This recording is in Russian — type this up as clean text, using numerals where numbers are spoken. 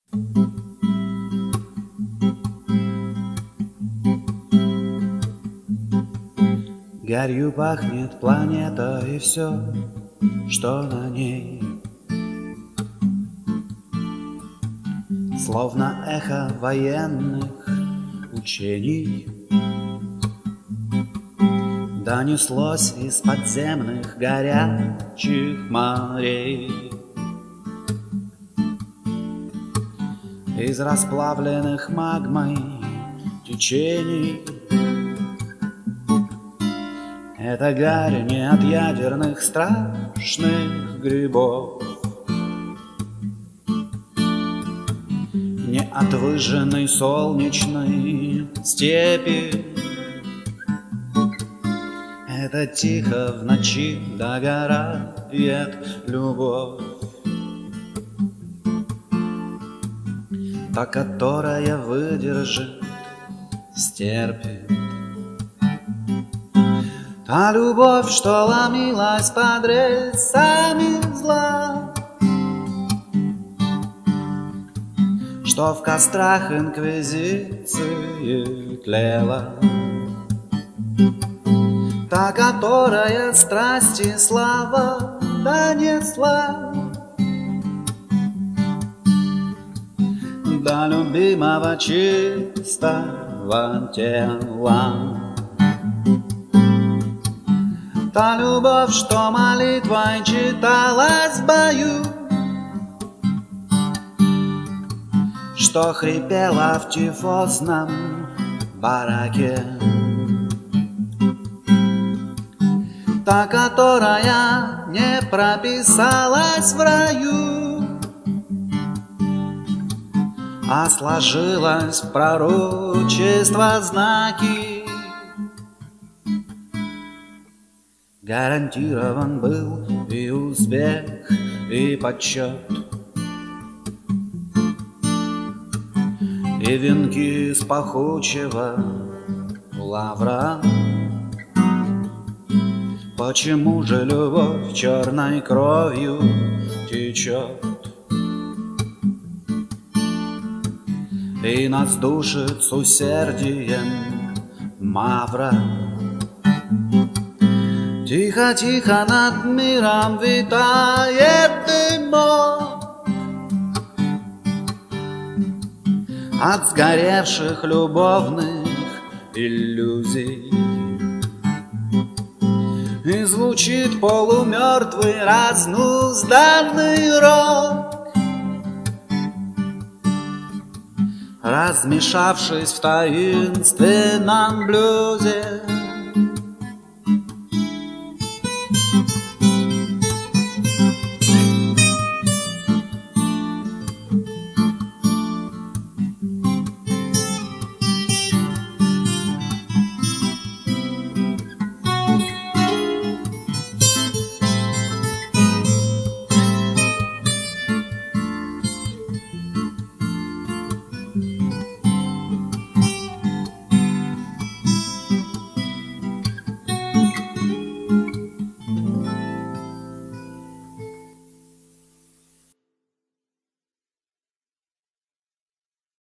Гарью пахнет планета и все, что на ней, словно эхо военных учений, донеслось из подземных горячих морей, из расплавленных магмой течений. Это гарь не от ядерных страшных грибов, не от выжженной солнечной степи. Это тихо в ночи догорает любовь, та, которая выдержит, стерпит. Та любовь, что ломилась под рельсами зла, что в кострах инквизиции тлела, та, которая страсти слава донесла до любимого чистого тела. Та любовь, что молитвой читалась в бою, что хрипела в тифозном бараке, та, которая не прописалась в раю, а сложилась в пророчество знаки. Гарантирован был и успех, и почет, и венки из пахучего лавра. Почему же любовь черной кровью течет и нас душит с усердием мавра? Тихо-тихо над миром витает дымок от сгоревших любовных иллюзий, и звучит полумертвый разнузданный рок, размешавшись в таинственном блюзе.